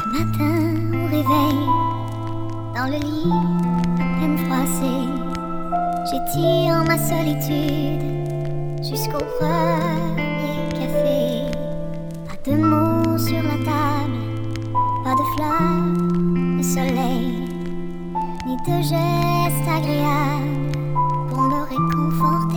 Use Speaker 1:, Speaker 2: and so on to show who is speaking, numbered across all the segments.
Speaker 1: Ce matin au réveil, dans le lit à peine froissé, j'étire ma solitude jusqu'au premier café. Pas de mots sur la table, pas de fleurs, de soleil, ni de gestes agréables pour me réconforter.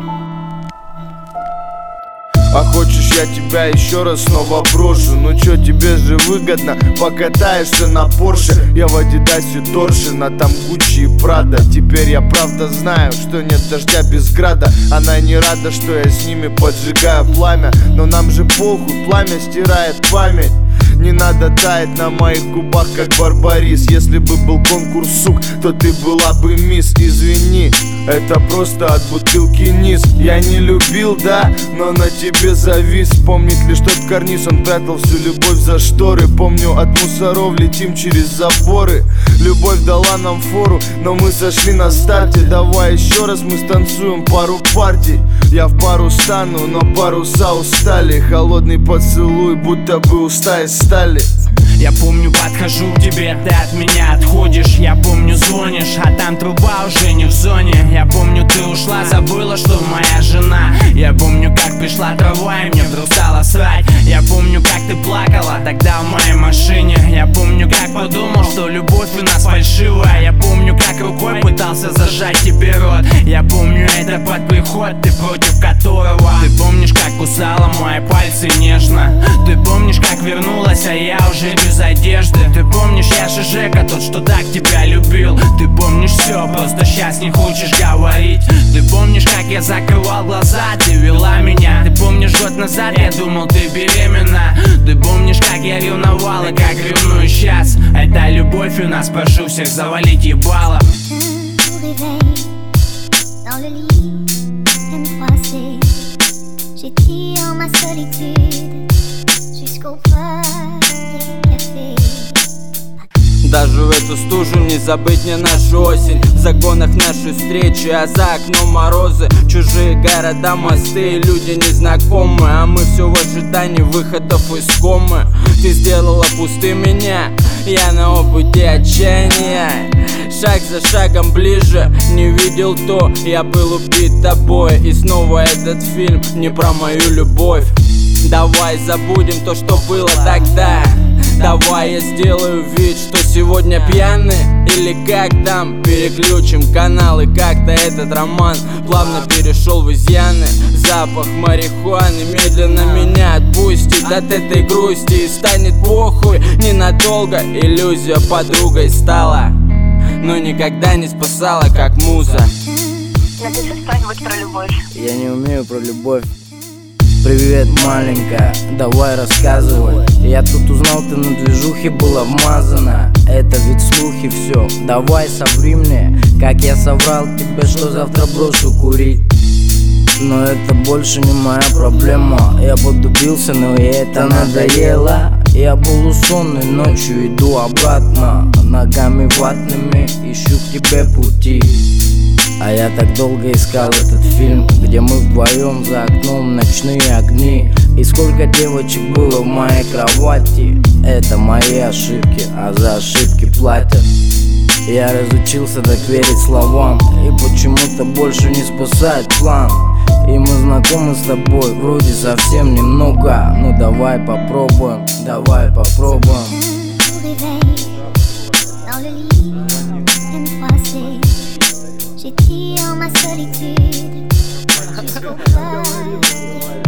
Speaker 2: А хочешь, я тебя еще раз снова брошу? Ну чё, тебе же выгодно, покатаешься на Порше. Я в Адидасе Торшин, а там Гуччи и Прада. Теперь я правда знаю, что нет дождя без града. Она не рада, что я с ними поджигаю пламя. Но нам же похуй, пламя стирает память. Не надо таять на моих губах, как барбарис. Если бы был конкурс сук, то ты была бы мисс. Извини, это просто от бутылки низ. Я не любил, да, но на тебе завис. Помнит лишь тот карниз, он прятал всю любовь за шторы. Помню, от мусоров летим через заборы. Любовь дала нам фору, но мы сошли на старте. Давай еще раз мы станцуем пару партий. Я в пару стану, но паруса устали. Холодный поцелуй, будто бы уста из стали.
Speaker 3: Я помню, подхожу к тебе, ты от меня отходишь. Я помню, звонишь, а там труба уже не в зоне. Я помню, ты ушла, забыла, что моя жена. Я помню, как пришла трава и мне вдруг стало срать. Я помню, как ты плакала тогда в моей машине. Я помню, как подумал, что любовь у нас фальшивая. Я помню, как рукой пытался зажать тебе рот. Я помню, это под приход, ты против которого. Ты помнишь, как кусала мои пальцы нежно. Ты помнишь, как вернулась, а я уже без одежды. Ты помнишь, я же Жека, тот, что так тебя любил. Ты помнишь все, просто сейчас не хочешь говорить. Ты помнишь, как я закрывал глаза, ты вела меня. Ты помнишь, год назад я думал, ты беременна. Ты помнишь, как я ревновал и как ревную сейчас. Это любовь у нас, прошу всех завалить ебало.
Speaker 1: Dans le lit, peine froissée, j'étire ma solitude jusqu'au premier café.
Speaker 4: Даже в эту стужу не забыть мне нашу осень. В загонах наши встречи, а за окном морозы. Чужие города, мосты, люди незнакомые. А мы все в ожидании выходов из комы. Ты сделала пустым меня, я на опыте отчаяния. Шаг за шагом ближе, не видел то, я был убит тобой. И снова этот фильм не про мою любовь. Давай забудем то, что было тогда. Давай я сделаю вид, что сегодня пьяны. Или как там, переключим каналы. Как-то этот роман плавно перешел в изъяны. Запах марихуаны медленно меня отпустит от этой грусти. И станет похуй ненадолго. Иллюзия подругой стала, но никогда не спасала, как муза.
Speaker 5: Напиши что-нибудь про любовь.
Speaker 4: Я не умею про любовь. Привет, маленькая, давай рассказывай. Я тут узнал, ты на движухе была вмазана. Это ведь слухи все, давай соври мне. Как я соврал тебе, что завтра брошу курить. Но это больше не моя проблема. Я подлюбился, но и это надоело. Я был сонный, ночью иду обратно. Ногами ватными ищу к тебе пути. А я так долго искал этот фильм, где мы вдвоем, за окном ночные огни. И сколько девочек было в моей кровати. Это мои ошибки, а за ошибки платят. Я разучился так верить словам, и почему-то больше не спасает план. И мы знакомы с тобой, вроде совсем немного. Ну давай попробуем, давай попробуем.
Speaker 1: J'étire ma solitude jusqu'au premier